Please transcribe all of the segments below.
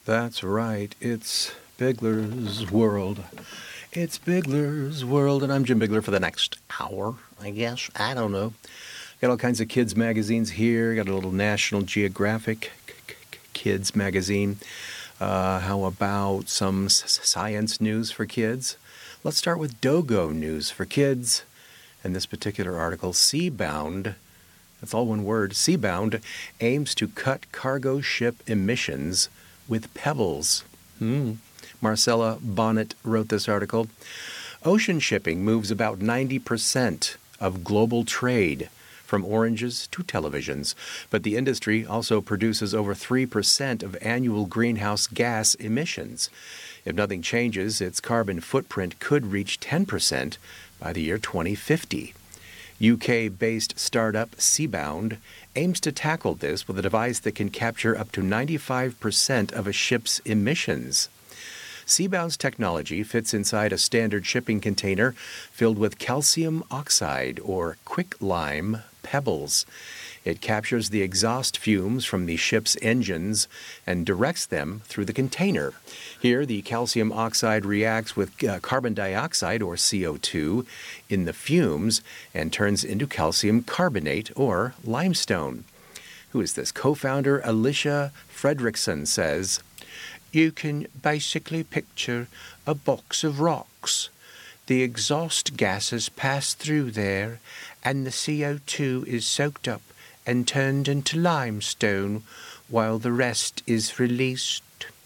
That's right. It's Bigler's World. It's Bigler's World, and I'm Jim Bigler for the next hour, I guess. I don't know. Got all kinds of kids magazines here. Got a little National Geographic kids magazine. How about some science news for kids? Let's start with Dogo news for kids. And this particular article, Seabound, that's all one word, Seabound aims to cut cargo ship emissions with pebbles. Marcella Bonnet wrote this article. Ocean shipping moves about 90% of global trade, from oranges to televisions, but the industry also produces over 3% of annual greenhouse gas emissions. If nothing changes, its carbon footprint could reach 10% by the year 2050. UK-based startup Seabound aims to tackle this with a device that can capture up to 95% of a ship's emissions. Seabound's technology fits inside a standard shipping container filled with calcium oxide, or quicklime, pebbles. It captures the exhaust fumes from the ship's engines and directs them through the container. Here, the calcium oxide reacts with carbon dioxide, or CO2, in the fumes and turns into calcium carbonate, or limestone. Who is this? Co-founder Alicia Fredrickson says, "You can basically picture a box of rocks. The exhaust gases pass through there, and the CO2 is soaked up and turned into limestone, while the rest is released."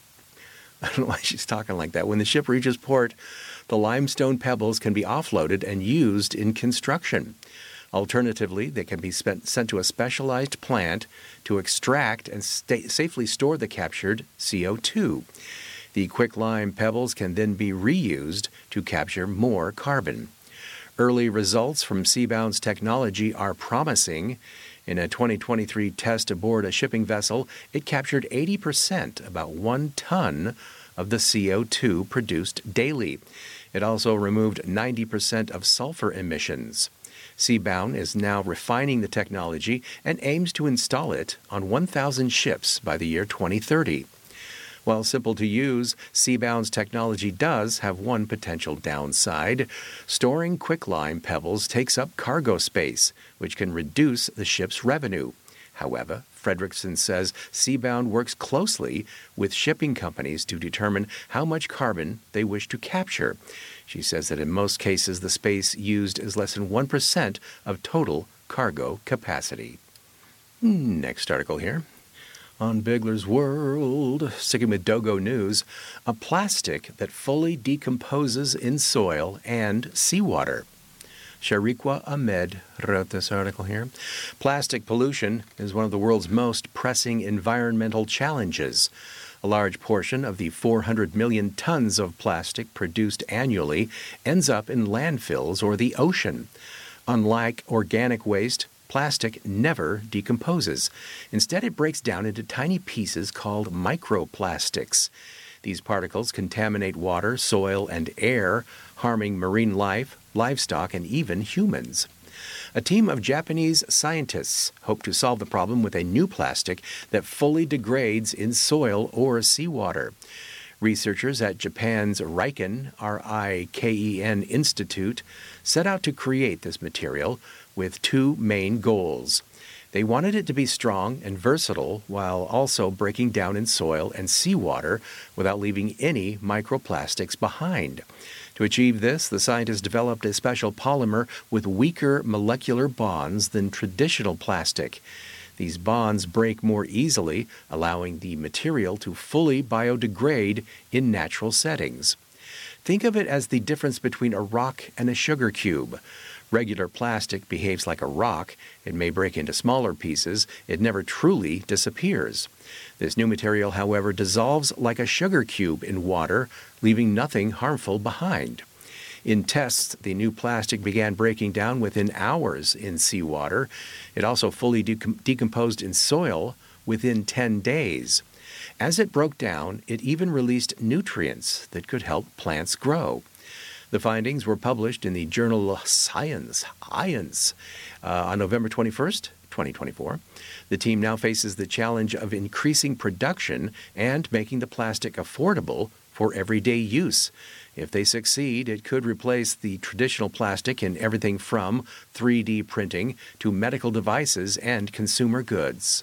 I don't know why she's talking like that. When the ship reaches port, the limestone pebbles can be offloaded and used in construction. Alternatively, they can be sent to a specialized plant to extract and safely store the captured CO2. The quicklime pebbles can then be reused to capture more carbon. Early results from Seabound's technology are promising. In a 2023 test aboard a shipping vessel, it captured 80%, about 1 ton, of the CO2 produced daily. It also removed 90% of sulfur emissions. Seabound is now refining the technology and aims to install it on 1,000 ships by the year 2030. While simple to use, Seabound's technology does have one potential downside. Storing quicklime pebbles takes up cargo space, which can reduce the ship's revenue. However, Fredrickson says Seabound works closely with shipping companies to determine how much carbon they wish to capture. She says that in most cases, the space used is less than 1% of total cargo capacity. Next article here. On Bigler's World, sticking with Dogo news, a plastic that fully decomposes in soil and seawater. Shariqua Ahmed wrote this article here. Plastic pollution is one of the world's most pressing environmental challenges. A large portion of the 400 million tons of plastic produced annually ends up in landfills or the ocean. Unlike organic waste, plastic never decomposes. Instead, it breaks down into tiny pieces called microplastics. These particles contaminate water, soil, and air, harming marine life, livestock, and even humans. A team of Japanese scientists hope to solve the problem with a new plastic that fully degrades in soil or seawater. Researchers at Japan's Riken, R-I-K-E-N Institute, set out to create this material with two main goals. They wanted it to be strong and versatile while also breaking down in soil and seawater without leaving any microplastics behind. To achieve this, the scientists developed a special polymer with weaker molecular bonds than traditional plastic. These bonds break more easily, allowing the material to fully biodegrade in natural settings. Think of it as the difference between a rock and a sugar cube. Regular plastic behaves like a rock. It may break into smaller pieces. It never truly disappears. This new material, however, dissolves like a sugar cube in water, leaving nothing harmful behind. In tests, the new plastic began breaking down within hours in seawater. It also fully decomposed in soil within 10 days. As it broke down, it even released nutrients that could help plants grow. The findings were published in the journal Science on November 21st, 2024. The team now faces the challenge of increasing production and making the plastic affordable for everyday use. If they succeed, it could replace the traditional plastic in everything from 3D printing to medical devices and consumer goods.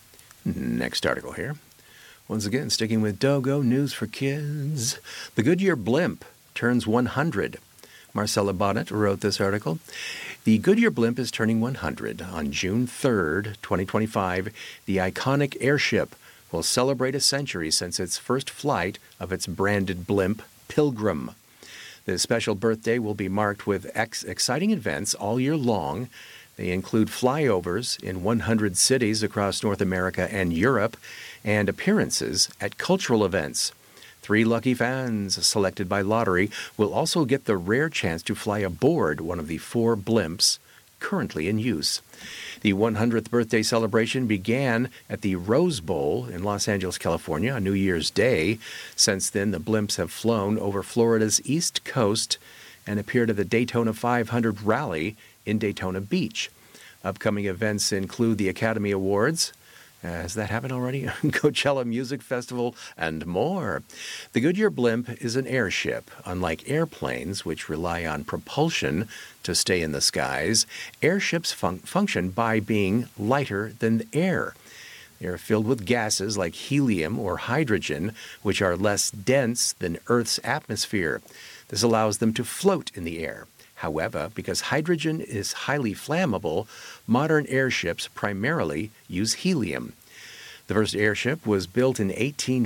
Next article here. Once again, sticking with Dogo News for Kids. The Goodyear blimp turns 100. Marcella Bonnet wrote this article. The Goodyear blimp is turning 100. On June 3rd, 2025, the iconic airship will celebrate a century since its first flight of its branded blimp, Pilgrim. This special birthday will be marked with exciting events all year long. They include flyovers in 100 cities across North America and Europe and appearances at cultural events. 3 lucky fans selected by lottery will also get the rare chance to fly aboard one of the 4 blimps currently in use. The 100th birthday celebration began at the Rose Bowl in Los Angeles, California, on New Year's Day. Since then, the blimps have flown over Florida's East Coast and appeared at the Daytona 500 Rally in Daytona Beach. Upcoming events include the Academy Awards. Has that happened already? Coachella Music Festival, and more. The Goodyear blimp is an airship. Unlike airplanes, which rely on propulsion to stay in the skies, airships function by being lighter than air. They are filled with gases like helium or hydrogen, which are less dense than Earth's atmosphere. This allows them to float in the air. However, because hydrogen is highly flammable, modern airships primarily use helium. The first airship was built in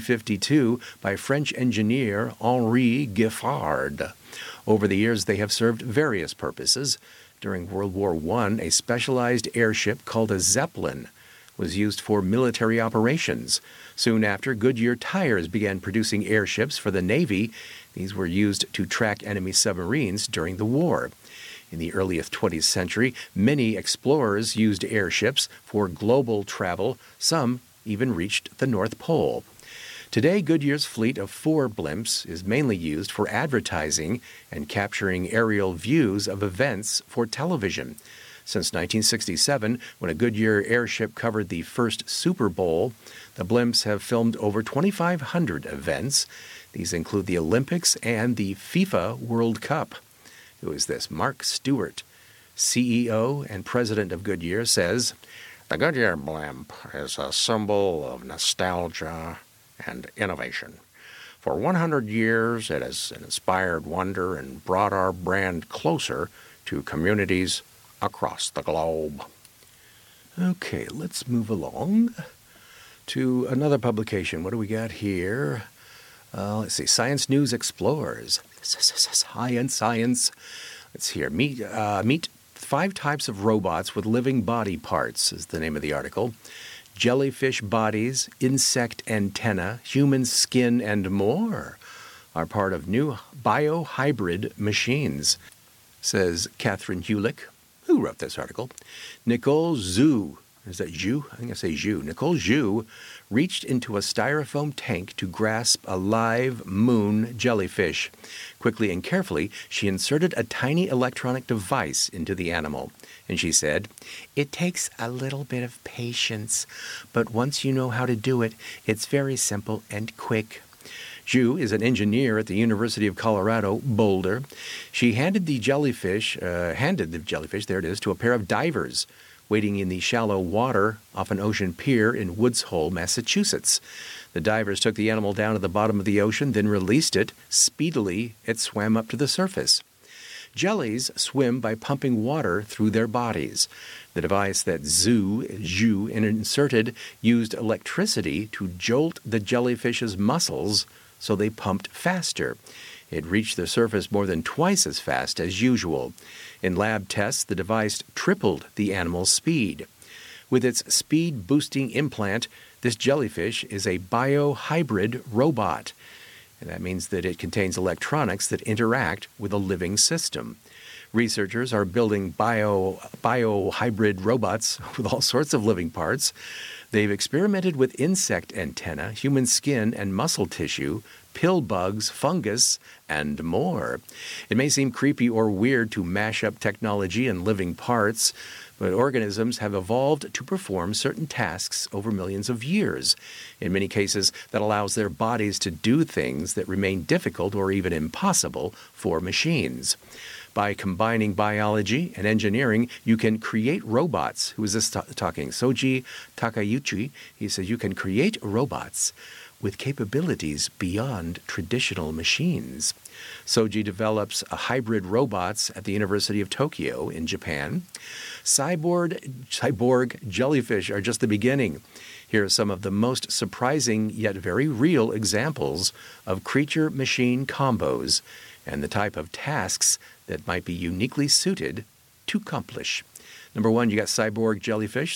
1852 by French engineer Henri Giffard. Over the years, they have served various purposes. During World War I, a specialized airship called a Zeppelin was used for military operations. Soon after, Goodyear Tires began producing airships for the Navy. These were used to track enemy submarines during the war. In the early 20th century, many explorers used airships for global travel. Some even reached the North Pole. Today, Goodyear's fleet of 4 blimps is mainly used for advertising and capturing aerial views of events for television. Since 1967, when a Goodyear airship covered the first Super Bowl, the blimps have filmed over 2,500 events. These include the Olympics and the FIFA World Cup. Who is this? Mark Stewart, CEO and president of Goodyear, says, "The Goodyear blimp is a symbol of nostalgia and innovation. For 100 years, it has inspired wonder and brought our brand closer to communities across the globe." Okay, let's move along to another publication. What do we got here? Let's see. Science News Explores. Science. Let's hear. Meet 5 types of robots with living body parts is the name of the article. Jellyfish bodies, insect antenna, human skin, and more are part of new biohybrid machines, says Catherine Hulick, who wrote this article. Nicole Zhu, is that Zhu? I think I say Zhu. Nicole Zhu reached into a styrofoam tank to grasp a live moon jellyfish. Quickly and carefully, she inserted a tiny electronic device into the animal. And she said, "It takes a little bit of patience, but once you know how to do it, it's very simple and quick." Zhu is an engineer at the University of Colorado, Boulder. She handed the jellyfish, there it is, to a pair of divers waiting in the shallow water off an ocean pier in Woods Hole, Massachusetts. The divers took the animal down to the bottom of the ocean, then released it. Speedily, it swam up to the surface. Jellies swim by pumping water through their bodies. The device that Zhu inserted used electricity to jolt the jellyfish's muscles so they pumped faster. It reached the surface more than twice as fast as usual. In lab tests, the device tripled the animal's speed. With its speed-boosting implant, this jellyfish is a biohybrid robot. And that means that it contains electronics that interact with a living system. Researchers are building biohybrid robots with all sorts of living parts. They've experimented with insect antenna, human skin and muscle tissue, pill bugs, fungus, and more. It may seem creepy or weird to mash up technology and living parts, but organisms have evolved to perform certain tasks over millions of years. In many cases, that allows their bodies to do things that remain difficult or even impossible for machines. By combining biology and engineering, you can create robots. Who is this talking? Soji Takeuchi. He says you can create robots with capabilities beyond traditional machines. Soji develops hybrid robots at the University of Tokyo in Japan. Cyborg jellyfish are just the beginning. Here are some of the most surprising yet very real examples of creature-machine combos and the type of tasks that might be uniquely suited to accomplish. Number one, you got cyborg jellyfish.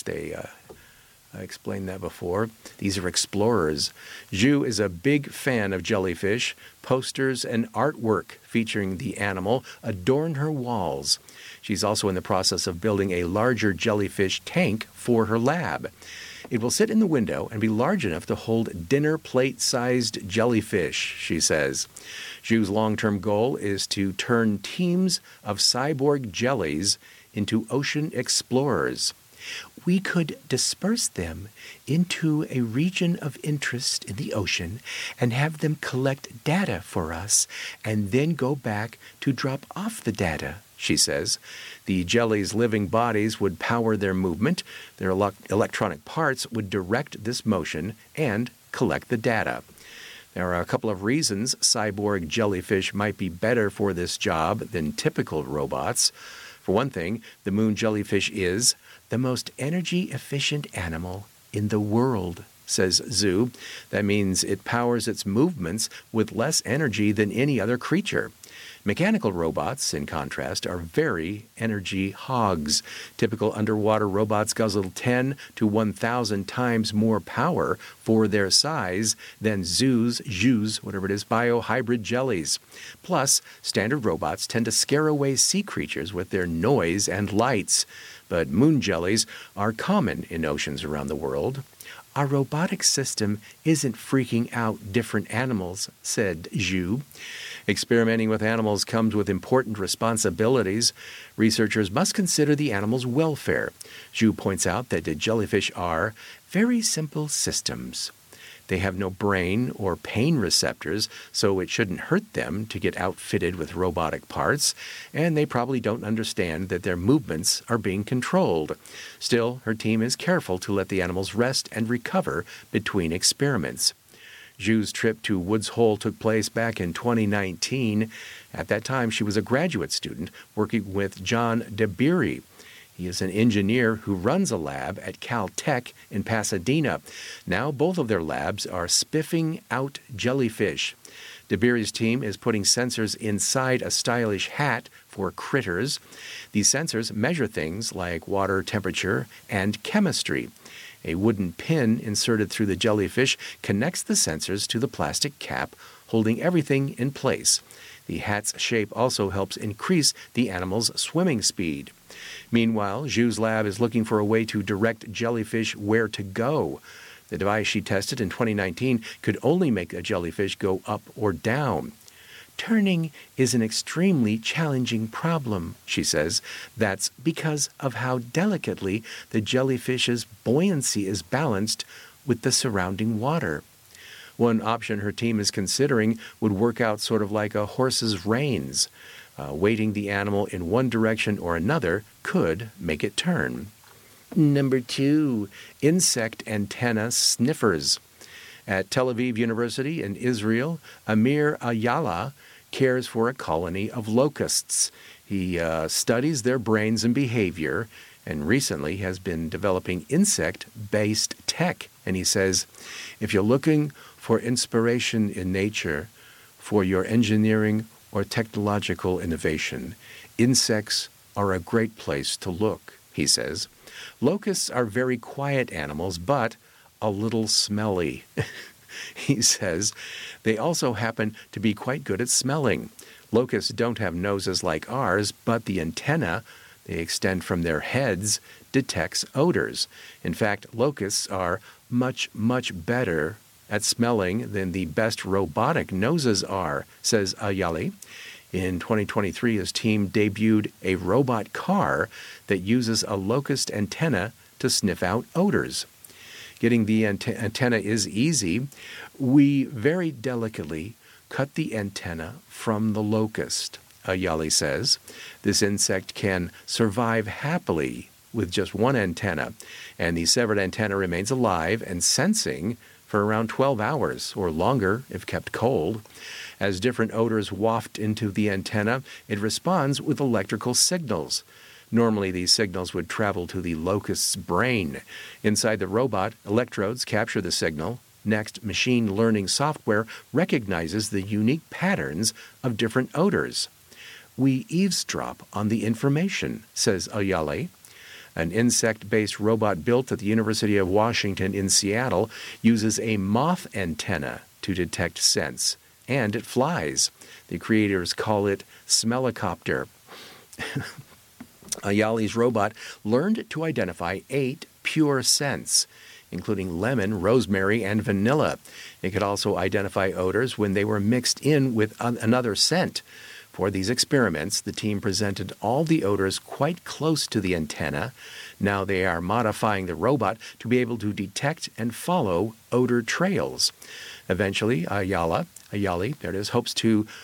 I explained that before. These are explorers. Zhu is a big fan of jellyfish. Posters and artwork featuring the animal adorn her walls. She's also in the process of building a larger jellyfish tank for her lab. It will sit in the window and be large enough to hold dinner plate-sized jellyfish, she says. Zhu's long-term goal is to turn teams of cyborg jellies into ocean explorers. We could disperse them into a region of interest in the ocean and have them collect data for us and then go back to drop off the data, she says. The jellies' living bodies would power their movement. Their electronic parts would direct this motion and collect the data. There are a couple of reasons cyborg jellyfish might be better for this job than typical robots. For one thing, the moon jellyfish is the most energy-efficient animal in the world, says Zhu. That means it powers its movements with less energy than any other creature. Mechanical robots, in contrast, are very energy hogs. Typical underwater robots guzzle 10 to 1,000 times more power for their size than Zhu's biohybrid jellies. Plus, standard robots tend to scare away sea creatures with their noise and lights. But moon jellies are common in oceans around the world. Our robotic system isn't freaking out different animals, said Zhu. Experimenting with animals comes with important responsibilities. Researchers must consider the animal's welfare. Zhu points out that the jellyfish are very simple systems. They have no brain or pain receptors, so it shouldn't hurt them to get outfitted with robotic parts, and they probably don't understand that their movements are being controlled. Still, her team is careful to let the animals rest and recover between experiments. Zhu's trip to Woods Hole took place back in 2019. At that time, she was a graduate student working with John Dabiri. He is an engineer who runs a lab at Caltech in Pasadena. Now both of their labs are spiffing out jellyfish. Dabiri's team is putting sensors inside a stylish hat for critters. These sensors measure things like water temperature and chemistry. A wooden pin inserted through the jellyfish connects the sensors to the plastic cap, holding everything in place. The hat's shape also helps increase the animal's swimming speed. Meanwhile, Zhu's lab is looking for a way to direct jellyfish where to go. The device she tested in 2019 could only make a jellyfish go up or down. Turning is an extremely challenging problem, she says. That's because of how delicately the jellyfish's buoyancy is balanced with the surrounding water. One option her team is considering would work out sort of like a horse's reins. Weighting the animal in one direction or another could make it turn. Number 2, insect antenna sniffers. At Tel Aviv University in Israel, Amir Ayala cares for a colony of locusts. He studies their brains and behavior, and recently has been developing insect-based tech. And he says, if you're looking for inspiration in nature for your engineering or technological innovation, insects are a great place to look, he says. Locusts are very quiet animals, but a little smelly. He says they also happen to be quite good at smelling. Locusts don't have noses like ours, but the antenna They extend from their heads, detects odors. In fact, locusts are much, much better at smelling than the best robotic noses are, says Ayali. In 2023, his team debuted a robot car that uses a locust antenna to sniff out odors. Getting the antenna is easy. We very delicately cut the antenna from the locust, Ayali says. This insect can survive happily with just one antenna, and the severed antenna remains alive and sensing for around 12 hours or longer if kept cold. As different odors waft into the antenna, it responds with electrical signals. Normally, these signals would travel to the locust's brain. Inside the robot, electrodes capture the signal. Next, machine learning software recognizes the unique patterns of different odors. We eavesdrop on the information, says Ayali. An insect-based robot built at the University of Washington in Seattle uses a moth antenna to detect scents, and it flies. The creators call it Smellicopter. Ayali's robot learned to identify 8 pure scents, including lemon, rosemary, and vanilla. It could also identify odors when they were mixed in with another scent. For these experiments, the team presented all the odors quite close to the antenna. Now they are modifying the robot to be able to detect and follow odor trails. Eventually, Ayali, there it is, hopes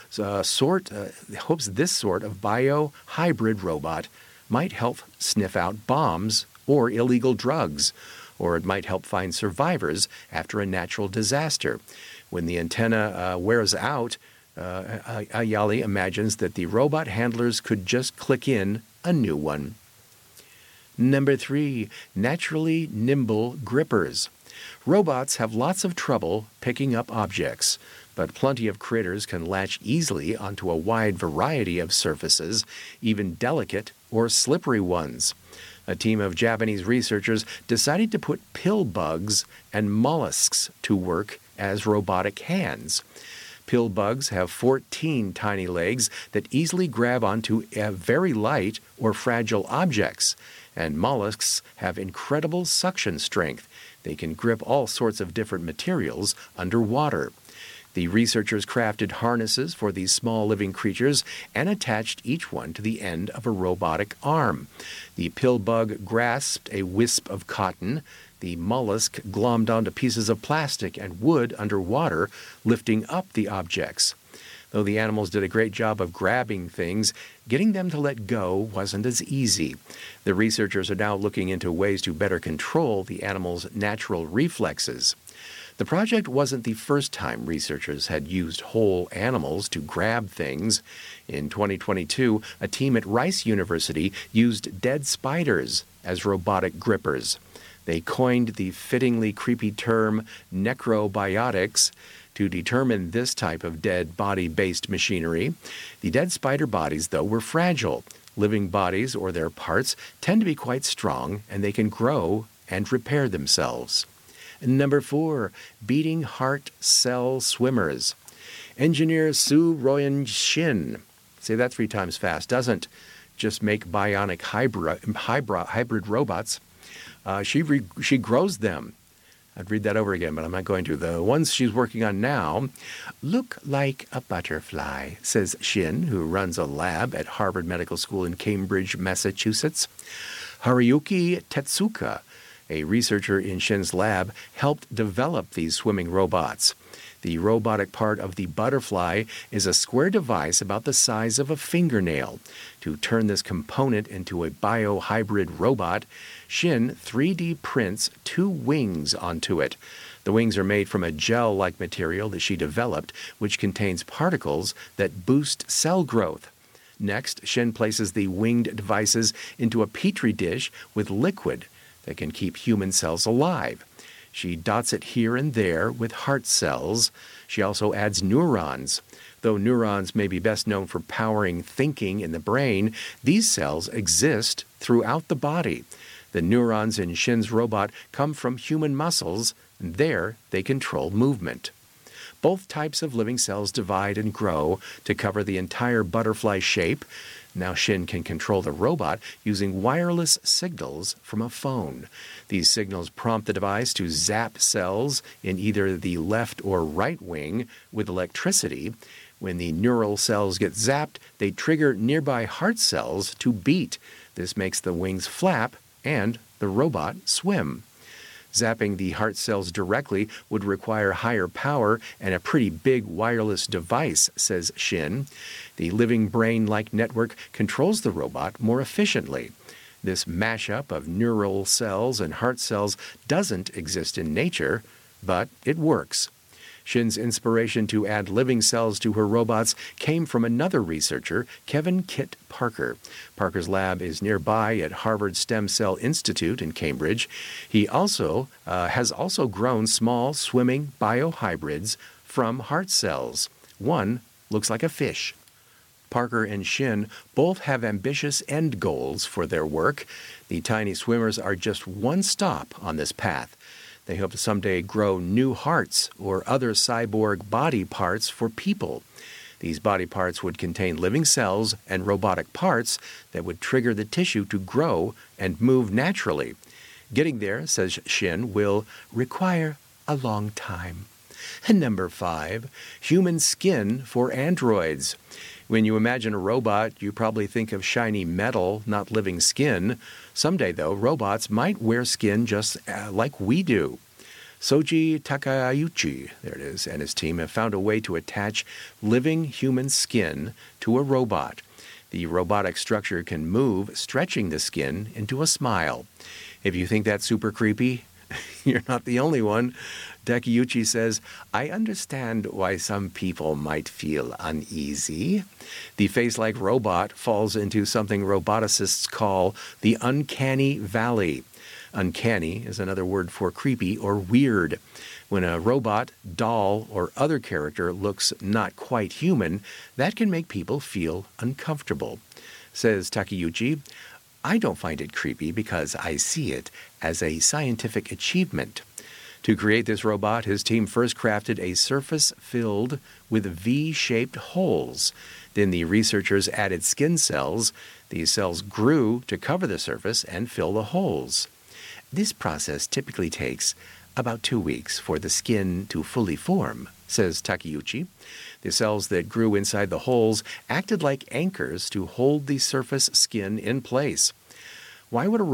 this sort of bio-hybrid robot might help sniff out bombs or illegal drugs, or it might help find survivors after a natural disaster. When the antenna wears out, Ayali imagines that the robot handlers could just click in a new one. Number 3, naturally nimble grippers. Robots have lots of trouble picking up objects, but plenty of critters can latch easily onto a wide variety of surfaces, even delicate or slippery ones. A team of Japanese researchers decided to put pill bugs and mollusks to work as robotic hands. Pill bugs have 14 tiny legs that easily grab onto very light or fragile objects, and mollusks have incredible suction strength. They can grip all sorts of different materials underwater. The researchers crafted harnesses for these small living creatures and attached each one to the end of a robotic arm. The pill bug grasped a wisp of cotton. The mollusk glommed onto pieces of plastic and wood underwater, lifting up the objects. Though the animals did a great job of grabbing things, getting them to let go wasn't as easy. The researchers are now looking into ways to better control the animals' natural reflexes. The project wasn't the first time researchers had used whole animals to grab things. In 2022, a team at Rice University used dead spiders as robotic grippers. They coined the fittingly creepy term necrobiotics to determine this type of dead body-based machinery. The dead spider bodies, though, were fragile. Living bodies or their parts tend to be quite strong, and they can grow and repair themselves. Number 4, beating heart cell swimmers. Engineer Su Royan Shin, say that 3 times fast, doesn't just make bionic hybrid robots. She grows them. I'd read that over again, but I'm not going to. The ones she's working on now look like a butterfly, says Shin, who runs a lab at Harvard Medical School in Cambridge, Massachusetts. Haruyuki Tetsuka, a researcher in Shin's lab, helped develop these swimming robots. The robotic part of the butterfly is a square device about the size of a fingernail. To turn this component into a biohybrid robot, Shin 3D prints 2 wings onto it. The wings are made from a gel-like material that she developed, which contains particles that boost cell growth. Next, Shin places the winged devices into a petri dish with liquid that can keep human cells alive. She dots it here and there with heart cells. She also adds neurons. Though neurons may be best known for powering thinking in the brain, these cells exist throughout the body. The neurons in Shin's robot come from human muscles, and there they control movement. Both types of living cells divide and grow to cover the entire butterfly shape. Now Shin can control the robot using wireless signals from a phone. These signals prompt the device to zap cells in either the left or right wing with electricity. When the neural cells get zapped, they trigger nearby heart cells to beat. This makes the wings flap and the robot swim. Zapping the heart cells directly would require higher power and a pretty big wireless device, says Shin. The living brain-like network controls the robot more efficiently. This mashup of neural cells and heart cells doesn't exist in nature, but it works. Shin's inspiration to add living cells to her robots came from another researcher, Kevin Kit Parker. Parker's lab is nearby at Harvard Stem Cell Institute in Cambridge. He has also grown small swimming biohybrids from heart cells. One looks like a fish. Parker and Shin both have ambitious end goals for their work. The tiny swimmers are just one stop on this path. They hope to someday grow new hearts or other cyborg body parts for people. These body parts would contain living cells and robotic parts that would trigger the tissue to grow and move naturally. Getting there, says Shin, will require a long time. And number 5, human skin for androids. When you imagine a robot, you probably think of shiny metal, not living skin. Someday, though, robots might wear skin just like we do. Soji Takayuchi, there it is, and his team have found a way to attach living human skin to a robot. The robotic structure can move, stretching the skin into a smile. If you think that's super creepy, you're not the only one. Takayuchi says, I understand why some people might feel uneasy. The face-like robot falls into something roboticists call the uncanny valley. Uncanny is another word for creepy or weird. When a robot, doll, or other character looks not quite human, that can make people feel uncomfortable. Says Takayuchi, I don't find it creepy because I see it as a scientific achievement. To create this robot, his team first crafted a surface filled with V-shaped holes. Then the researchers added skin cells. These cells grew to cover the surface and fill the holes. This process typically takes about 2 weeks for the skin to fully form, says Takayuchi. The cells that grew inside the holes acted like anchors to hold the surface skin in place. Why build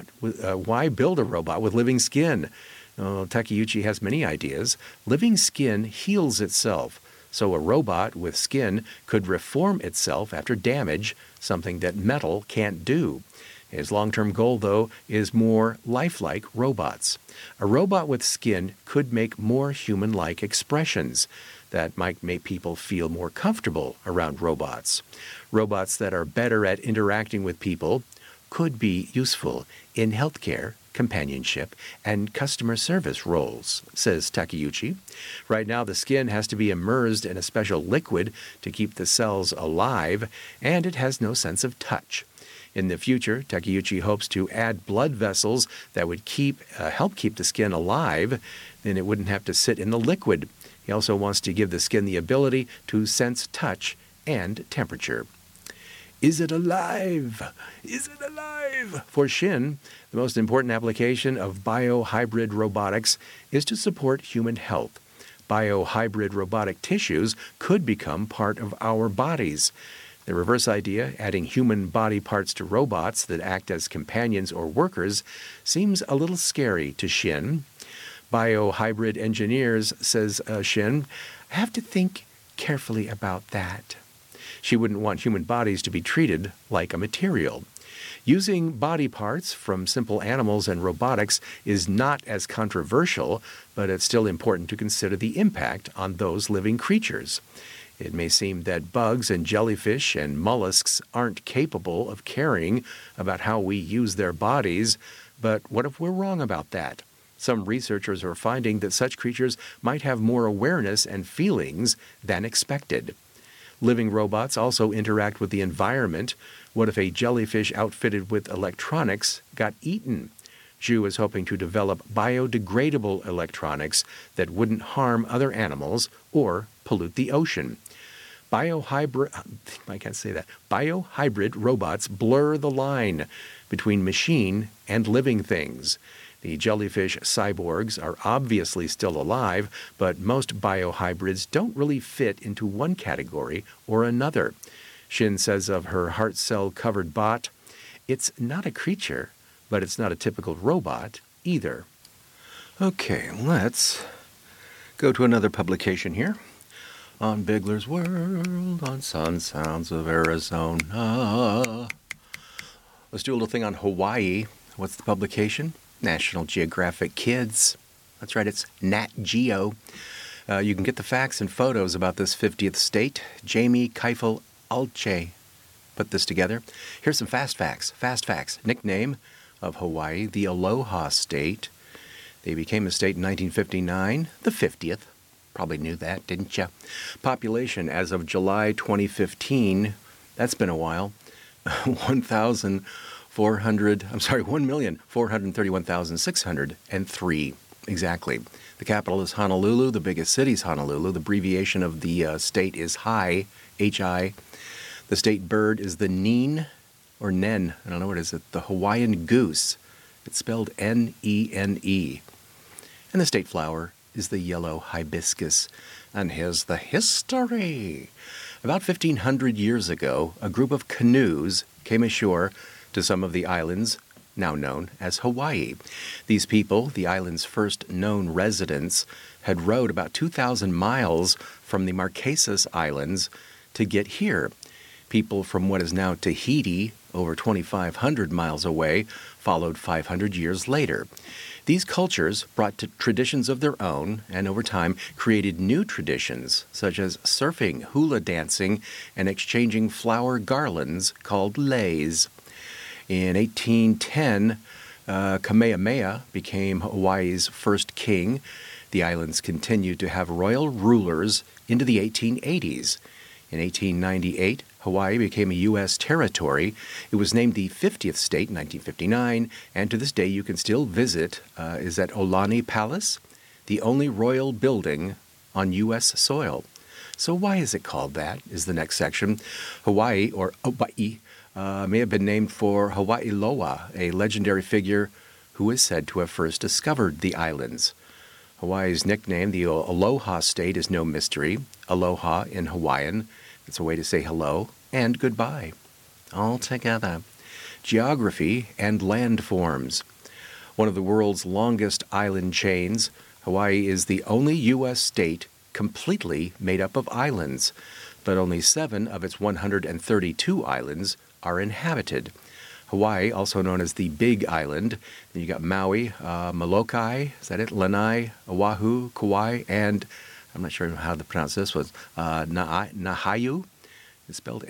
a robot with living skin? Takayuchi has many ideas. Living skin heals itself, so a robot with skin could reform itself after damage, something that metal can't do. His long-term goal, though, is more lifelike robots. A robot with skin could make more human-like expressions that might make people feel more comfortable around robots. Robots that are better at interacting with people could be useful in healthcare, companionship, and customer service roles, says Takayuchi. Right now, the skin has to be immersed in a special liquid to keep the cells alive, and it has no sense of touch. In the future, Takayuchi hopes to add blood vessels that would help keep the skin alive. Then it wouldn't have to sit in the liquid. He also wants to give the skin the ability to sense touch and temperature. Is it alive? Is it alive? For Shin, the most important application of biohybrid robotics is to support human health. Biohybrid robotic tissues could become part of our bodies. The reverse idea, adding human body parts to robots that act as companions or workers, seems a little scary to Shin. Biohybrid engineers, says Shin, have to think carefully about that. She wouldn't want human bodies to be treated like a material. Using body parts from simple animals and robotics is not as controversial, but it's still important to consider the impact on those living creatures. It may seem that bugs and jellyfish and mollusks aren't capable of caring about how we use their bodies, but what if we're wrong about that? Some researchers are finding that such creatures might have more awareness and feelings than expected. Living robots also interact with the environment. What if a jellyfish outfitted with electronics got eaten? Zhu is hoping to develop biodegradable electronics that wouldn't harm other animals or pollute the ocean. Biohybrid robots blur the line between machine and living things. The jellyfish cyborgs are obviously still alive, but most biohybrids don't really fit into one category or another. Shin says of her heart cell-covered bot, "It's not a creature, but it's not a typical robot either." Okay, let's go to another publication here. On Bigler's World, on Sun Sounds of Arizona. Let's do a little thing on Hawaii. What's the publication? National Geographic Kids. That's right, it's Nat Geo. You can get the facts and photos about this 50th state. Jamie Keifel Alche put this together. Here's some fast facts. Fast facts. Nickname of Hawaii, the Aloha State. They became a state in 1959, the 50th. Probably knew that, didn't you? Population as of July 2015, that's been a while, 1,431,603. Exactly. The capital is Honolulu. The biggest city is Honolulu. The abbreviation of the state is HI, H-I. The state bird is the Nen, or Nen. I don't know what is it. The Hawaiian goose. It's spelled N-E-N-E. And the state flower is the yellow hibiscus. And here's the history. About 1,500 years ago, a group of canoes came ashore to some of the islands now known as Hawaii. These people, the island's first known residents, had rowed about 2,000 miles from the Marquesas Islands to get here. People from what is now Tahiti, over 2,500 miles away, followed 500 years later. These cultures brought traditions of their own and over time created new traditions such as surfing, hula dancing, and exchanging flower garlands called leis. In 1810, Kamehameha became Hawaii's first king. The islands continued to have royal rulers into the 1880s. In 1898, Hawaii became a U.S. territory. It was named the 50th state in 1959, and to this day you can still visit, is at Olani Palace, the only royal building on U.S. soil. So why is it called that, is the next section. Hawaii, or Hawaii, may have been named for Hawaii Loa, a legendary figure who is said to have first discovered the islands. Hawaii's nickname, the Aloha State, is no mystery. Aloha in Hawaiian. It's a way to say hello and goodbye, all together. Geography and landforms. One of the world's longest island chains, Hawaii is the only U.S. state completely made up of islands, but only 7 of its 132 islands are inhabited. Hawaii, also known as the Big Island. Then you got Maui, Molokai, is that it? Lanai, Oahu, Kauai, and I'm not sure how to pronounce this one. Nahiau. It's spelled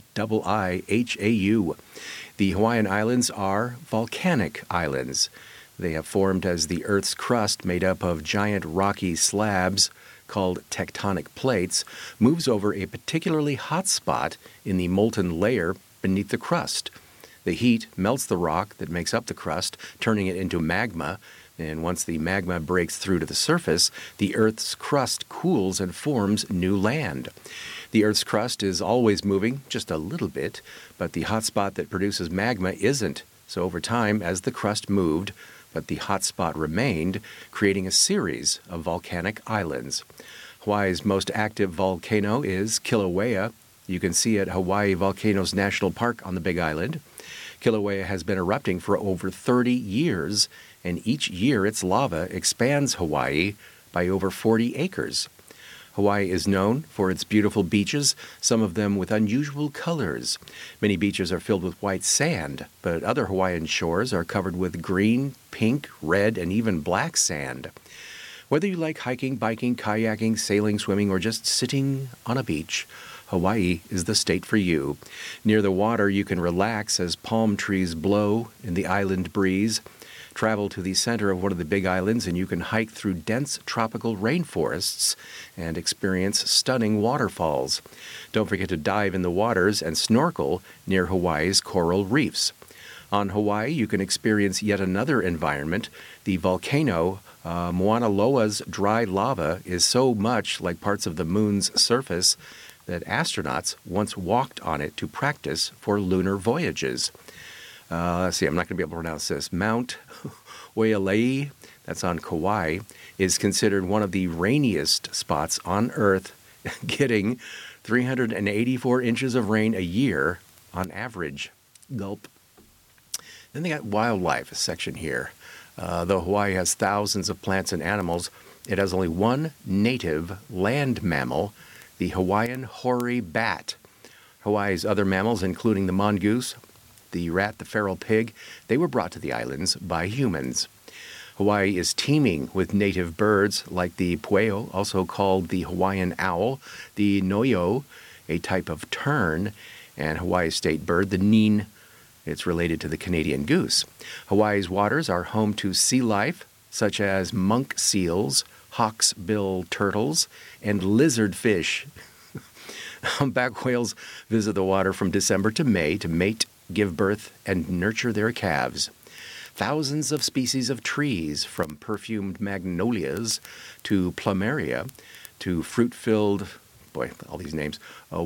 N-I-I-H-A-U. The Hawaiian Islands are volcanic islands. They have formed as the Earth's crust, made up of giant rocky slabs called tectonic plates, moves over a particularly hot spot in the molten layer beneath the crust. The heat melts the rock that makes up the crust, turning it into magma. And once the magma breaks through to the surface, the Earth's crust cools and forms new land. The Earth's crust is always moving, just a little bit, but the hot spot that produces magma isn't. So over time, as the crust moved, but the hot spot remained, creating a series of volcanic islands. Hawaii's most active volcano is Kilauea. You can see it at Hawaii Volcanoes National Park on the Big Island. Kilauea has been erupting for over 30 years, and each year its lava expands Hawaii by over 40 acres. Hawaii is known for its beautiful beaches, some of them with unusual colors. Many beaches are filled with white sand, but other Hawaiian shores are covered with green, pink, red, and even black sand. Whether you like hiking, biking, kayaking, sailing, swimming, or just sitting on a beach, Hawaii is the state for you. Near the water, you can relax as palm trees blow in the island breeze. Travel to the center of one of the Big Islands and you can hike through dense tropical rainforests and experience stunning waterfalls. Don't forget to dive in the waters and snorkel near Hawaii's coral reefs. On Hawaii, you can experience yet another environment. The volcano Mauna Loa's dry lava is so much like parts of the moon's surface that astronauts once walked on it to practice for lunar voyages. Let's see, I'm not going to be able to pronounce this. Mount Oialei, that's on Kauai, is considered one of the rainiest spots on Earth, getting 384 inches of rain a year on average. Gulp. Then they got wildlife, a section here. Though Hawaii has thousands of plants and animals, it has only one native land mammal, the Hawaiian hoary bat. Hawaii's other mammals, including the mongoose, the rat, the feral pig, they were brought to the islands by humans. Hawaii is teeming with native birds like the pueo, also called the Hawaiian owl, the noyo, a type of tern, and Hawaii's state bird, the neen. It's related to the Canadian goose. Hawaii's waters are home to sea life, such as monk seals, hawksbill turtles, and lizard fish. Humpback whales visit the water from December to May to mate, give birth, and nurture their calves. Thousands of species of trees, from perfumed magnolias to plumeria to fruit-filled, boy, all these names,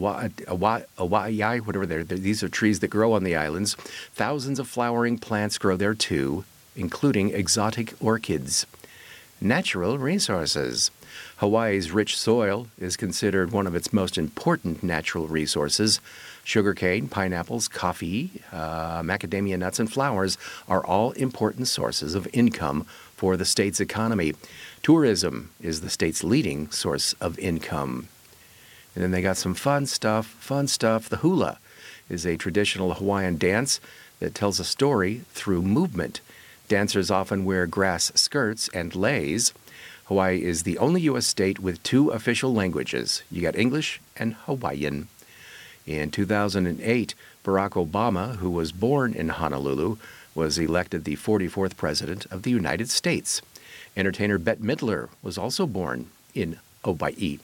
awaiai, whatever these are trees that grow on the islands. Thousands of flowering plants grow there too, including exotic orchids. Natural resources. Hawaii's rich soil is considered one of its most important natural resources. Sugarcane, pineapples, coffee, macadamia nuts, and flowers are all important sources of income for the state's economy. Tourism is the state's leading source of income. And then they got some fun stuff. The hula is a traditional Hawaiian dance that tells a story through movement. Dancers often wear grass skirts and leis. Hawaii is the only U.S. state with two official languages. You got English and Hawaiian. In 2008, Barack Obama, who was born in Honolulu, was elected the 44th President of the United States. Entertainer Bette Midler was also born in Hawaii.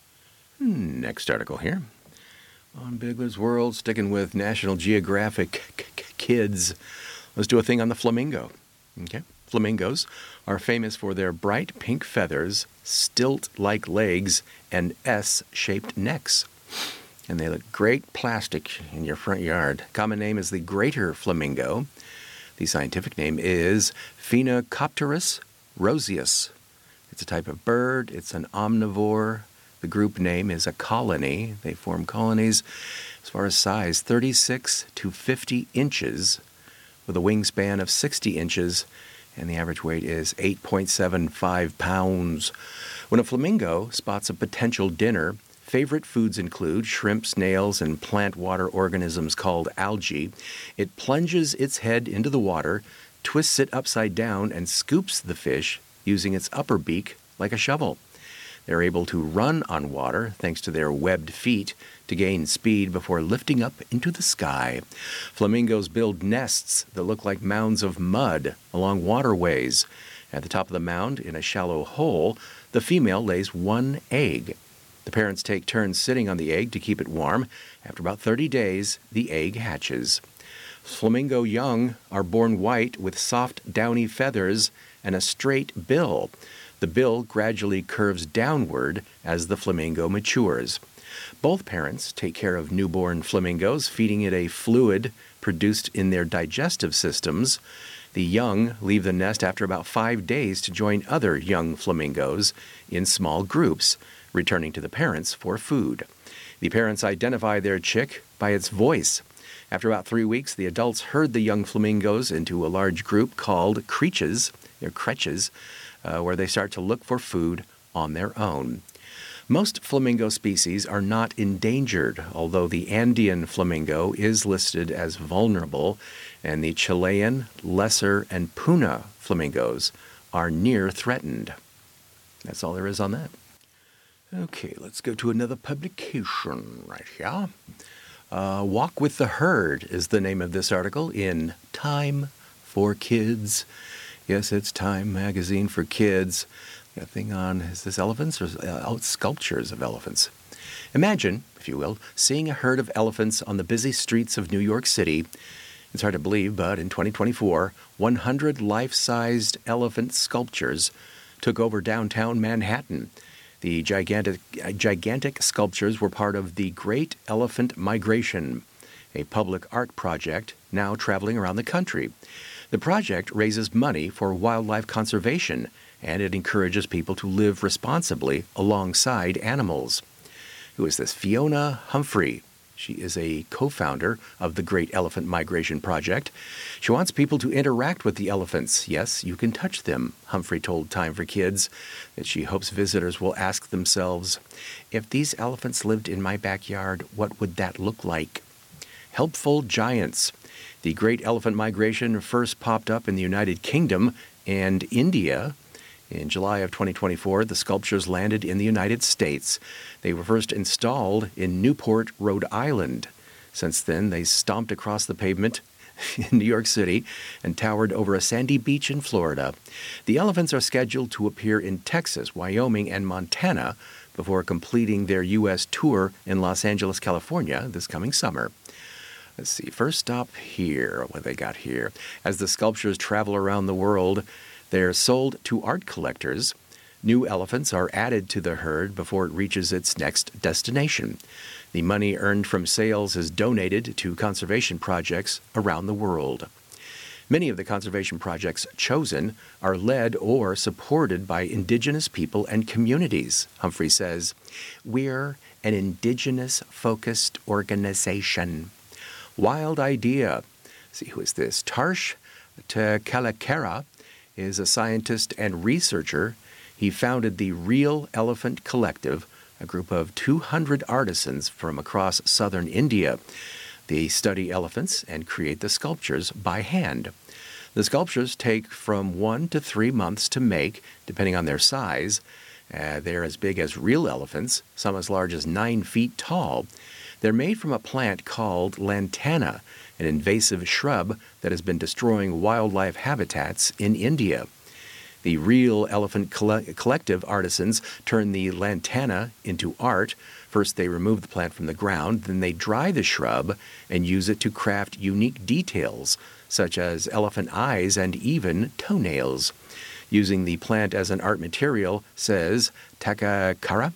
Next article here. On Bigler's World, sticking with National Geographic kids. Let's do a thing on the flamingo. Okay. Flamingos are famous for their bright pink feathers, stilt-like legs, and S-shaped necks. And they look great plastic in your front yard. Common name is the greater flamingo. The scientific name is Phenacopterus roseus. It's a type of bird. It's an omnivore. The group name is a colony. They form colonies as far as size, 36 to 50 inches, with a wingspan of 60 inches, and the average weight is 8.75 pounds. When a flamingo spots a potential dinner, favorite foods include shrimp, snails, and plant water organisms called algae. It plunges its head into the water, twists it upside down, and scoops the fish using its upper beak like a shovel. They're able to run on water thanks to their webbed feet to gain speed before lifting up into the sky. Flamingos build nests that look like mounds of mud along waterways. At the top of the mound, in a shallow hole, the female lays one egg. The parents take turns sitting on the egg to keep it warm. After about 30 days, the egg hatches. Flamingo young are born white with soft, downy feathers and a straight bill. The bill gradually curves downward as the flamingo matures. Both parents take care of newborn flamingos, feeding it a fluid produced in their digestive systems. The young leave the nest after about 5 days to join other young flamingos in small groups, returning to the parents for food. The parents identify their chick by its voice. After about 3 weeks, the adults herd the young flamingos into a large group called creches. They're creches, where they start to look for food on their own. Most flamingo species are not endangered, although the Andean flamingo is listed as vulnerable, and the Chilean, lesser, and Puna flamingos are near threatened. That's all there is on that. Okay, let's go to another publication right here. Walk with the Herd is the name of this article in Time for Kids. Yes, it's Time magazine for kids. Got a thing on, is this elephants or sculptures of elephants? Imagine, if you will, seeing a herd of elephants on the busy streets of New York City. It's hard to believe, but in 2024, 100 life-sized elephant sculptures took over downtown Manhattan. The gigantic sculptures were part of the Great Elephant Migration, a public art project now traveling around the country. The project raises money for wildlife conservation, and it encourages people to live responsibly alongside animals. Who is this? Fiona Humphrey. She is a co-founder of the Great Elephant Migration Project. She wants people to interact with the elephants. Yes, you can touch them, Humphrey told Time for Kids, that she hopes visitors will ask themselves, if these elephants lived in my backyard, what would that look like? Helpful giants. The Great Elephant Migration first popped up in the United Kingdom and India. In July of 2024, the sculptures landed in the United States. They were first installed in Newport, Rhode Island. Since then, they stomped across the pavement in New York City and towered over a sandy beach in Florida. The elephants are scheduled to appear in Texas, Wyoming, and Montana before completing their U.S. tour in Los Angeles, California this coming summer. Let's see, first stop here. What they got here? As the sculptures travel around the world, they're sold to art collectors. New elephants are added to the herd before it reaches its next destination. The money earned from sales is donated to conservation projects around the world. Many of the conservation projects chosen are led or supported by indigenous people and communities. Humphrey says, "We're an indigenous-focused organization." Wild idea. See, who is this? Tarsh Tekalakera is a scientist and researcher. He founded the Real Elephant Collective, a group of 200 artisans from across southern India. They study elephants and create the sculptures by hand. The sculptures take from 1 to 3 months to make, depending on their size. They're as big as real elephants, some as large as 9 feet tall. They're made from a plant called lantana, an invasive shrub that has been destroying wildlife habitats in India. The Real Elephant Collective artisans turn the lantana into art. First, they remove the plant from the ground, then they dry the shrub and use it to craft unique details, such as elephant eyes and even toenails. Using the plant as an art material, says Takakara,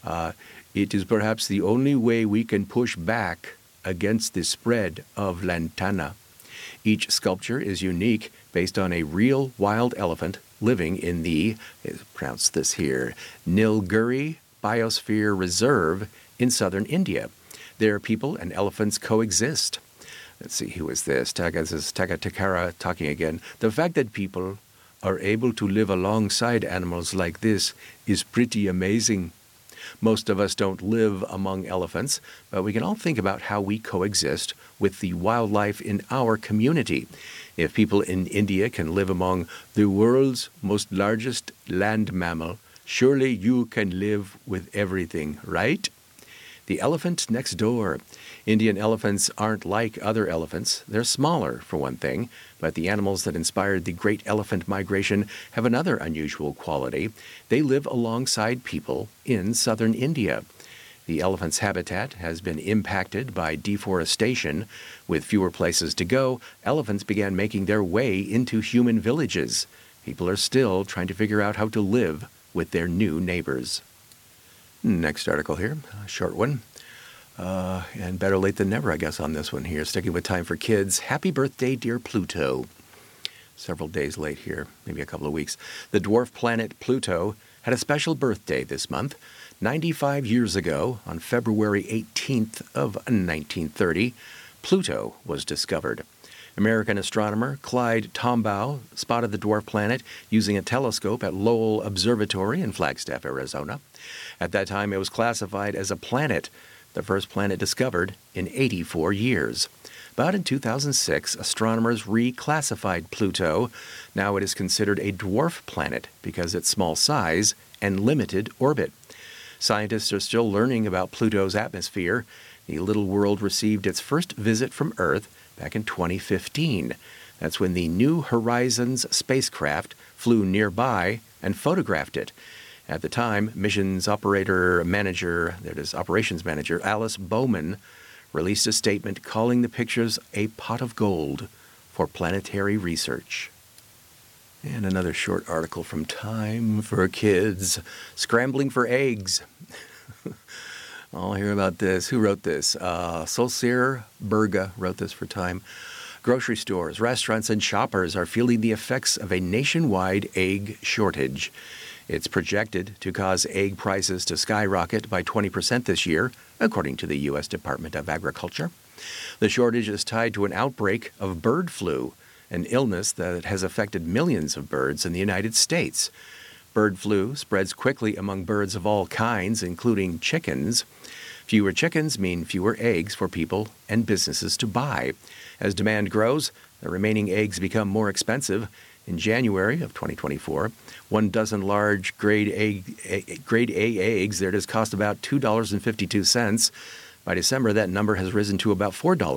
it is perhaps the only way we can push back against the spread of lantana. Each sculpture is unique based on a real wild elephant living in the, pronounce this here, Nilgiri Biosphere Reserve in southern India. There, people and elephants coexist. Let's see, who is this? This is Takakara talking again. The fact that people are able to live alongside animals like this is pretty amazing. Most of us don't live among elephants, but we can all think about how we coexist with the wildlife in our community. If people in India can live among the world's most largest land mammal, surely you can live with everything, right? The elephant next door. Indian elephants aren't like other elephants. They're smaller, for one thing, but the animals that inspired the Great Elephant Migration have another unusual quality. They live alongside people in southern India. The elephant's habitat has been impacted by deforestation. With fewer places to go, elephants began making their way into human villages. People are still trying to figure out how to live with their new neighbors. Next article here, a short one. And better late than never, I guess, on this one here. Sticking with Time for Kids. Happy birthday, dear Pluto. Several days late here, maybe a couple of weeks. The dwarf planet Pluto had a special birthday this month. 95 years ago, on February 18th of 1930, Pluto was discovered. American astronomer Clyde Tombaugh spotted the dwarf planet using a telescope at Lowell Observatory in Flagstaff, Arizona. At that time, it was classified as a planet, the first planet discovered in 84 years. But in 2006, astronomers reclassified Pluto. Now it is considered a dwarf planet because of its small size and limited orbit. Scientists are still learning about Pluto's atmosphere. The little world received its first visit from Earth back in 2015. That's when the New Horizons spacecraft flew nearby and photographed it. At the time, operations manager Alice Bowman released a statement calling the pictures a pot of gold for planetary research. And another short article from Time for Kids, scrambling for eggs. I'll hear about this. Who wrote this? Solskjaer Berga wrote this for Time. Grocery stores, restaurants, and shoppers are feeling the effects of a nationwide egg shortage. It's projected to cause egg prices to skyrocket by 20% this year, according to the U.S. Department of Agriculture. The shortage is tied to an outbreak of bird flu, an illness that has affected millions of birds in the United States. Bird flu spreads quickly among birds of all kinds, including chickens. Fewer chickens mean fewer eggs for people and businesses to buy. As demand grows, the remaining eggs become more expensive. In January of 2024, 1 dozen large grade A eggs there just cost about $2.52. By December, that number has risen to about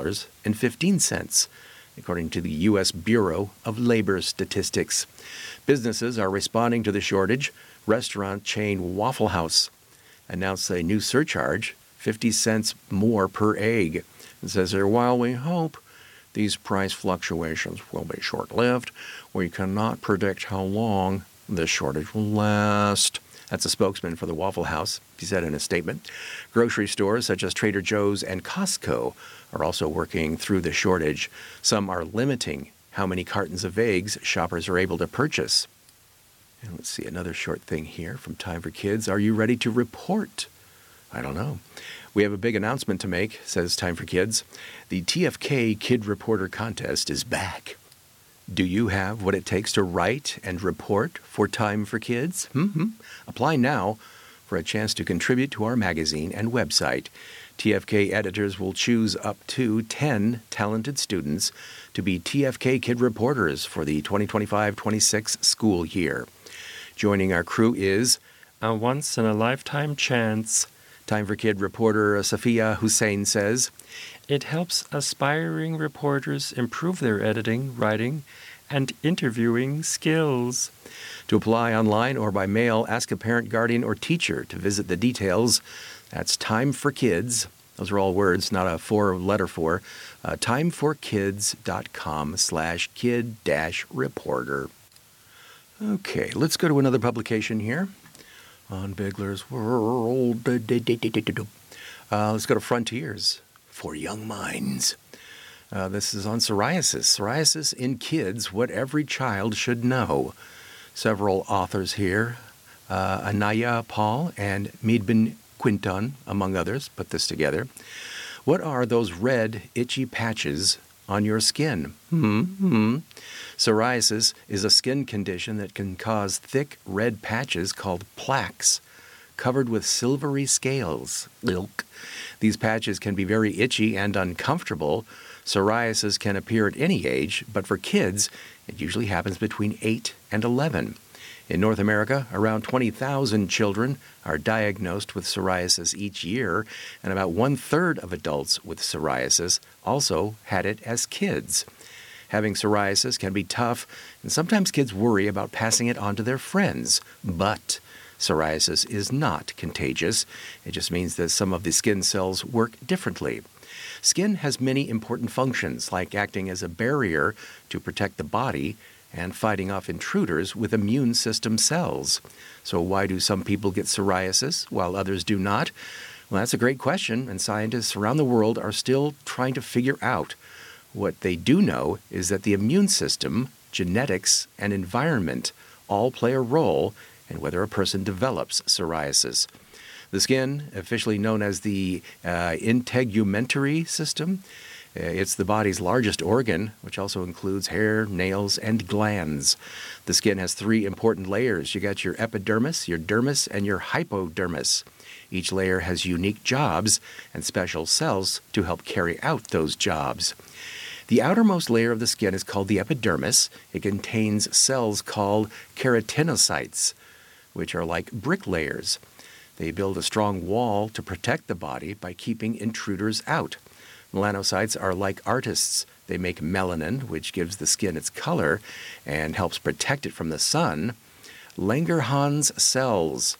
$4.15, according to the U.S. Bureau of Labor Statistics. Businesses are responding to the shortage. Restaurant chain Waffle House announced a new surcharge, 50 cents more per egg. It says here, while we hope these price fluctuations will be short-lived, we cannot predict how long this shortage will last. That's a spokesman for the Waffle House, he said in a statement. Grocery stores such as Trader Joe's and Costco are also working through the shortage. Some are limiting how many cartons of eggs shoppers are able to purchase. And let's see, another short thing here from Time for Kids. Are you ready to report? I don't know. We have a big announcement to make, says Time for Kids. The TFK Kid Reporter Contest is back. Do you have what it takes to write and report for Time for Kids? Apply now for a chance to contribute to our magazine and website. TFK editors will choose up to 10 talented students to be TFK Kid Reporters for the 2025-26 school year. Joining our crew is a once-in-a-lifetime chance. Time for Kid reporter Safia Hussein says, it helps aspiring reporters improve their editing, writing, and interviewing skills. To apply online or by mail, ask a parent, guardian, or teacher to visit the details. That's Time for Kids. Those are all words, not a letter four. timeforkids.com/kid-reporter. Okay, let's go to another publication here on Bigler's World. Let's go to Frontiers for Young Minds. This is on psoriasis. Psoriasis in kids, what every child should know. Several authors here, Anaya Paul and Meadben Quinton, among others, put this together. What are those red, itchy patches on your skin? Psoriasis is a skin condition that can cause thick red patches called plaques, covered with silvery scales. These patches can be very itchy and uncomfortable. Psoriasis can appear at any age, but for kids, it usually happens between 8 and 11. In North America, around 20,000 children are diagnosed with psoriasis each year, and about 1/3 of adults with psoriasis also had it as kids. Having psoriasis can be tough, and sometimes kids worry about passing it on to their friends. But psoriasis is not contagious. It just means that some of the skin cells work differently. Skin has many important functions, like acting as a barrier to protect the body and fighting off intruders with immune system cells. So why do some people get psoriasis while others do not? Well, that's a great question, and scientists around the world are still trying to figure out. What they do know is that the immune system, genetics, and environment all play a role in whether a person develops psoriasis. The skin, officially known as the integumentary system, it's the body's largest organ, which also includes hair, nails, and glands. The skin has 3 important layers. You got your epidermis, your dermis, and your hypodermis. Each layer has unique jobs and special cells to help carry out those jobs. The outermost layer of the skin is called the epidermis. It contains cells called keratinocytes, which are like bricklayers. They build a strong wall to protect the body by keeping intruders out. Melanocytes are like artists. They make melanin, which gives the skin its color and helps protect it from the sun. Langerhans cells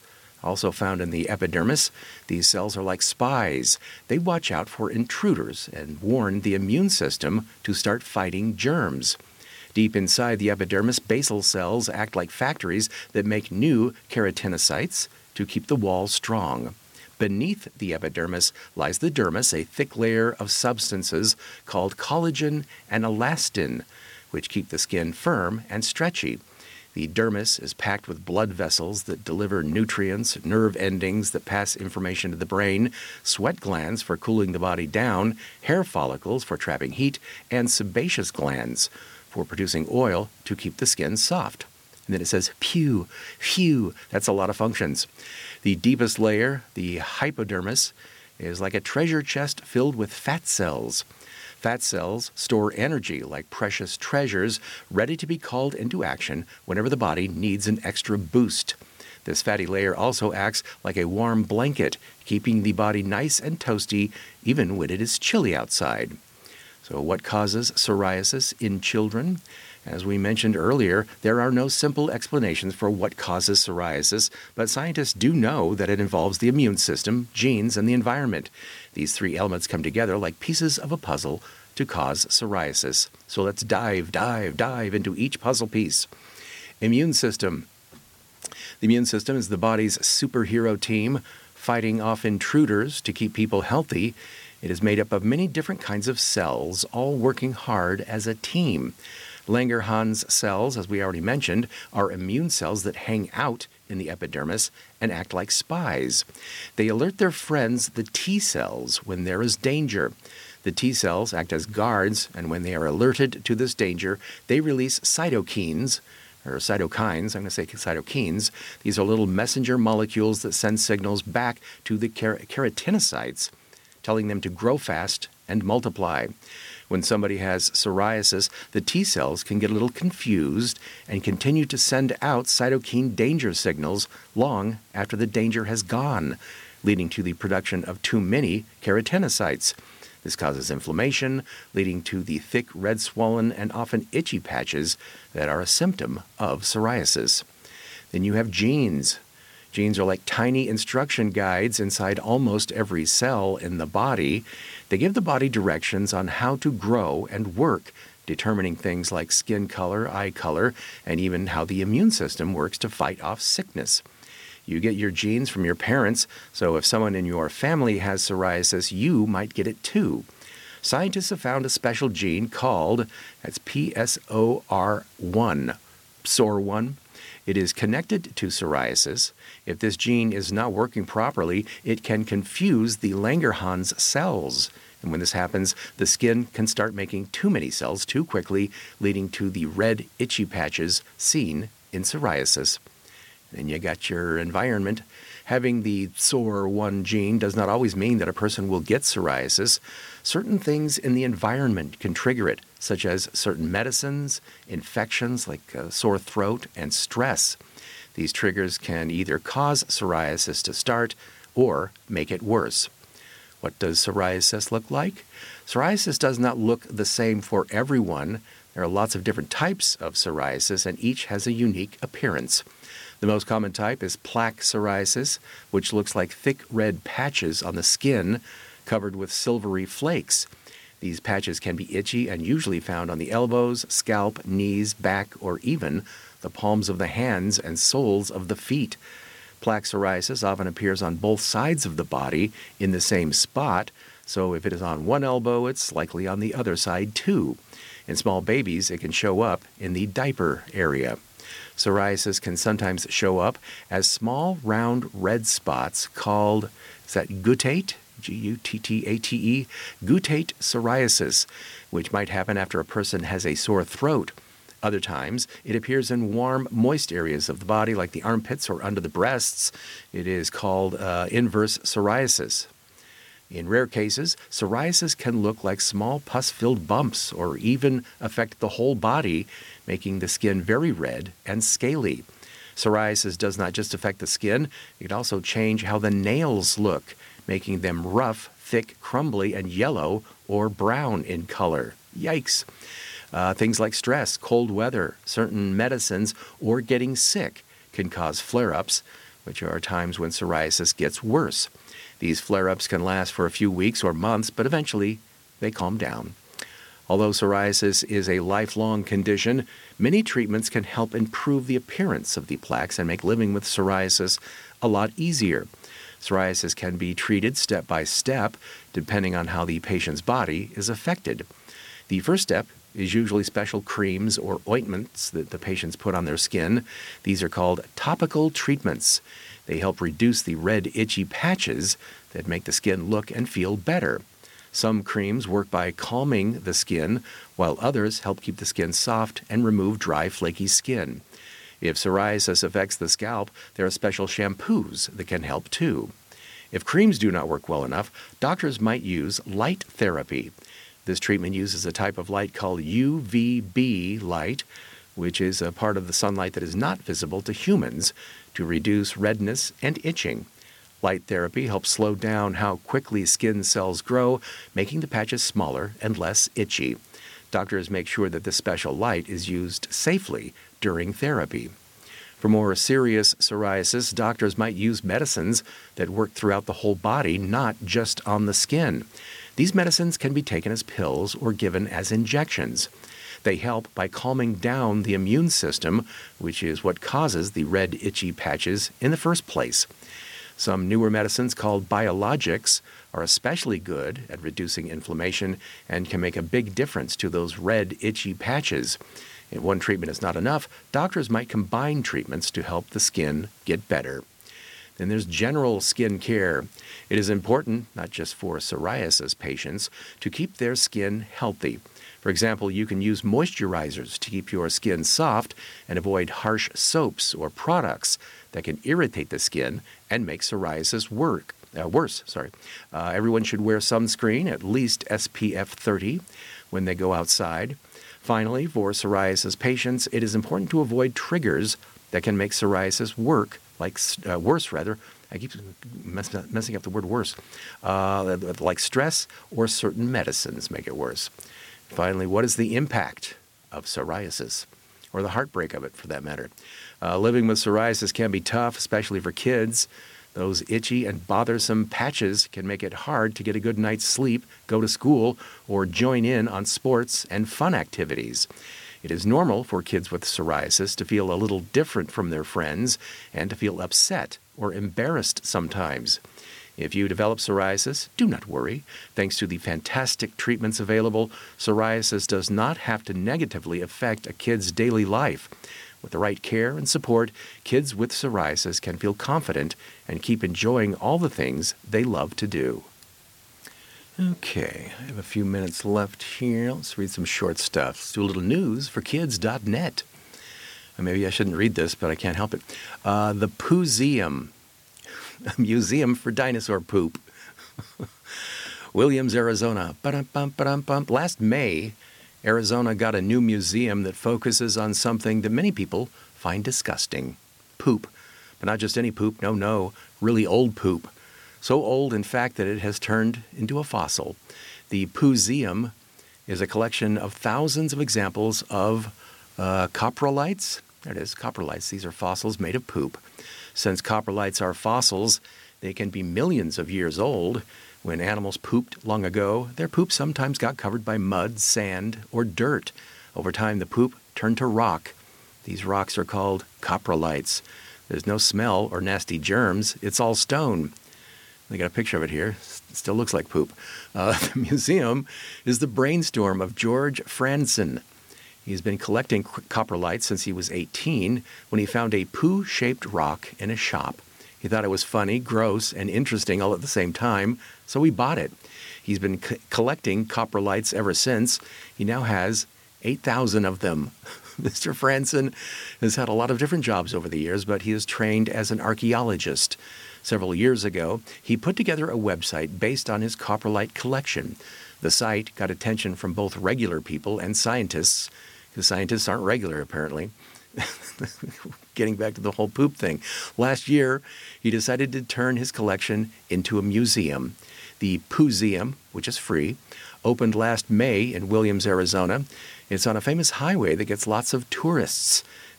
Also found in the epidermis, these cells are like spies. They watch out for intruders and warn the immune system to start fighting germs. Deep inside the epidermis, basal cells act like factories that make new keratinocytes to keep the wall strong. Beneath the epidermis lies the dermis, a thick layer of substances called collagen and elastin, which keep the skin firm and stretchy. The dermis is packed with blood vessels that deliver nutrients, nerve endings that pass information to the brain, sweat glands for cooling the body down, hair follicles for trapping heat, and sebaceous glands for producing oil to keep the skin soft. And then it says, phew, phew. That's a lot of functions. The deepest layer, the hypodermis, is like a treasure chest filled with fat cells. Fat cells store energy like precious treasures, ready to be called into action whenever the body needs an extra boost. This fatty layer also acts like a warm blanket, keeping the body nice and toasty even when it is chilly outside. So what causes psoriasis in children? As we mentioned earlier, there are no simple explanations for what causes psoriasis, but scientists do know that it involves the immune system, genes, and the environment. These three elements come together like pieces of a puzzle to cause psoriasis. So let's dive into each puzzle piece. Immune system. The immune system is the body's superhero team fighting off intruders to keep people healthy. It is made up of many different kinds of cells, all working hard as a team. Langerhans cells, as we already mentioned, are immune cells that hang out in the epidermis and act like spies. They alert their friends, the T cells, when there is danger. The T cells act as guards, and when they are alerted to this danger, they release cytokines, or cytokines, I'm going to say cytokines. These are little messenger molecules that send signals back to the keratinocytes, telling them to grow fast and multiply. When somebody has psoriasis, the T cells can get a little confused and continue to send out cytokine danger signals long after the danger has gone, leading to the production of too many keratinocytes. This causes inflammation, leading to the thick, red, swollen, and often itchy patches that are a symptom of psoriasis. Then you have genes. Genes are like tiny instruction guides inside almost every cell in the body. They give the body directions on how to grow and work, determining things like skin color, eye color, and even how the immune system works to fight off sickness. You get your genes from your parents, so if someone in your family has psoriasis, you might get it too. Scientists have found a special gene called, that's PSOR1, PSOR1. It is connected to psoriasis. If this gene is not working properly, it can confuse the Langerhans cells. And when this happens, the skin can start making too many cells too quickly, leading to the red, itchy patches seen in psoriasis. Then you got your environment. Having the PSOR1 gene does not always mean that a person will get psoriasis. Certain things in the environment can trigger it, such as certain medicines, infections like sore throat, and stress. These triggers can either cause psoriasis to start or make it worse. What does psoriasis look like? Psoriasis does not look the same for everyone. There are lots of different types of psoriasis, and each has a unique appearance. The most common type is plaque psoriasis, which looks like thick red patches on the skin covered with silvery flakes. These patches can be itchy and usually found on the elbows, scalp, knees, back, or even the palms of the hands and soles of the feet. Plaque psoriasis often appears on both sides of the body in the same spot, so if it is on one elbow, it's likely on the other side too. In small babies, it can show up in the diaper area. Psoriasis can sometimes show up as small, round, red spots called, is that guttate? Guttate? Guttate psoriasis, which might happen after a person has a sore throat. Other times, it appears in warm, moist areas of the body like the armpits or under the breasts. It is called inverse psoriasis. In rare cases, psoriasis can look like small pus-filled bumps or even affect the whole body, making the skin very red and scaly. Psoriasis does not just affect the skin, it can also change how the nails look, making them rough, thick, crumbly, and yellow or brown in color. Yikes! Things like stress, cold weather, certain medicines, or getting sick can cause flare-ups, which are times when psoriasis gets worse. These flare-ups can last for a few weeks or months, but eventually they calm down. Although psoriasis is a lifelong condition, many treatments can help improve the appearance of the plaques and make living with psoriasis a lot easier. Psoriasis can be treated step by step, depending on how the patient's body is affected. The first step is usually special creams or ointments that the patients put on their skin. These are called topical treatments. They help reduce the red, itchy patches that make the skin look and feel better. Some creams work by calming the skin, while others help keep the skin soft and remove dry, flaky skin. If psoriasis affects the scalp, there are special shampoos that can help too. If creams do not work well enough, doctors might use light therapy. This treatment uses a type of light called UVB light, which is a part of the sunlight that is not visible to humans, to reduce redness and itching. Light therapy helps slow down how quickly skin cells grow, making the patches smaller and less itchy. Doctors make sure that this special light is used safely during therapy. For more serious psoriasis, doctors might use medicines that work throughout the whole body, not just on the skin. These medicines can be taken as pills or given as injections. They help by calming down the immune system, which is what causes the red, itchy patches in the first place. Some newer medicines called biologics are especially good at reducing inflammation and can make a big difference to those red, itchy patches. If one treatment is not enough, doctors might combine treatments to help the skin get better. Then there's general skin care. It is important, not just for psoriasis patients, to keep their skin healthy. For example, you can use moisturizers to keep your skin soft and avoid harsh soaps or products that can irritate the skin and make psoriasis worse. Everyone should wear sunscreen, at least SPF 30, when they go outside. Finally, for psoriasis patients, it is important to avoid triggers that can make psoriasis worse. I keep messing up the word worse. Like stress or certain medicines make it worse. Finally, what is the impact of psoriasis, or the heartbreak of it for that matter? Living with psoriasis can be tough, especially for kids. Those itchy and bothersome patches can make it hard to get a good night's sleep, go to school, or join in on sports and fun activities. It is normal for kids with psoriasis to feel a little different from their friends and to feel upset or embarrassed sometimes. If you develop psoriasis, do not worry. Thanks to the fantastic treatments available, psoriasis does not have to negatively affect a kid's daily life. With the right care and support, kids with psoriasis can feel confident and keep enjoying all the things they love to do. Okay, I have a few minutes left here. Let's read some short stuff. Let's do a little news for kids.net. Maybe I shouldn't read this, but I can't help it. The Pooseum, a museum for dinosaur poop. Williams, Arizona. Last May, Arizona got a new museum that focuses on something that many people find disgusting. Poop. But not just any poop, no, really old poop. So old, in fact, that it has turned into a fossil. The Pooseum is a collection of thousands of examples of coprolites. There it is, coprolites. These are fossils made of poop. Since coprolites are fossils, they can be millions of years old. When animals pooped long ago, their poop sometimes got covered by mud, sand, or dirt. Over time, the poop turned to rock. These rocks are called coprolites. There's no smell or nasty germs. It's all stone. They got a picture of it here. It still looks like poop. The museum is the brainstorm of George Franzen. He's been collecting coprolites since he was 18 when he found a poo-shaped rock in a shop. He thought it was funny, gross, and interesting all at the same time, so he bought it. He's been collecting coprolites ever since. He now has 8,000 of them. Mr. Franzen has had a lot of different jobs over the years, but he is trained as an archaeologist. Several years ago, he put together a website based on his coprolite collection. The site got attention from both regular people and scientists, because scientists aren't regular, apparently. Getting back to the whole poop thing. Last year, he decided to turn his collection into a museum. The Pooseum, which is free, opened last May in Williams, Arizona. It's on a famous highway that gets lots of tourists.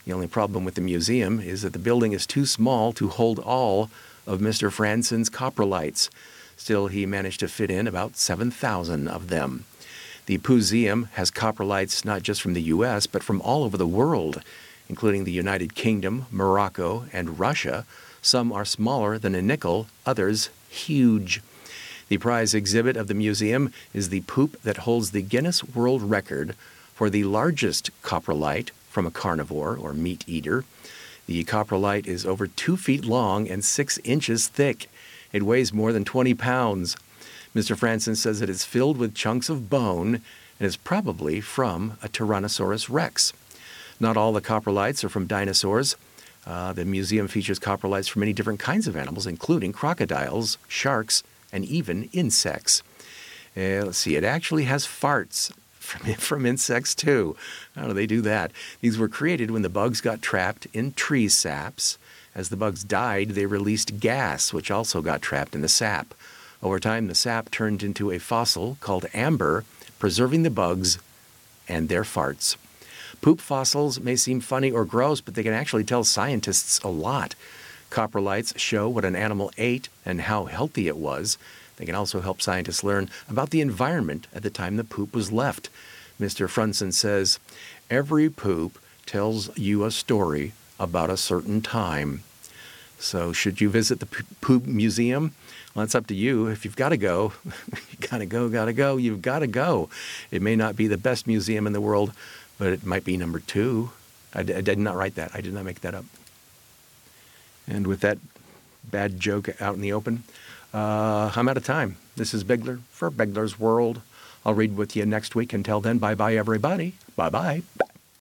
The only problem with the museum is that the building is too small to hold all of Mr. Franson's coprolites. Still, he managed to fit in about 7,000 of them. The Pooseum has coprolites not just from the U.S., but from all over the world, including the United Kingdom, Morocco, and Russia. Some are smaller than a nickel, others huge. The prize exhibit of the museum is the poop that holds the Guinness World Record for the largest coprolite from a carnivore or meat eater. The coprolite is over 2 feet long and 6 inches thick. It weighs more than 20 pounds. Mr. Franson says it is filled with chunks of bone and is probably from a Tyrannosaurus rex. Not all the coprolites are from dinosaurs. The museum features coprolites from many different kinds of animals, including crocodiles, sharks, and even insects. Let's see, it actually has farts from insects too. How do they do that? These were created when the bugs got trapped in tree saps. As the bugs died, they released gas, which also got trapped in the sap. Over time, the sap turned into a fossil called amber, preserving the bugs and their farts. Poop fossils may seem funny or gross, but they can actually tell scientists a lot. Coprolites show what an animal ate and how healthy it was. They can also help scientists learn about the environment at the time the poop was left. Mr. Franson says, every poop tells you a story about a certain time. So should you visit the Poop Museum? Well, it's up to you. If you've got to go, you've got to go. You've got to go. It may not be the best museum in the world, but it might be number 2. I did not write that. I did not make that up. And with that bad joke out in the open, I'm out of time. This is Bigler for Bigler's World. I'll read with you next week. Until then, bye-bye, everybody. Bye-bye.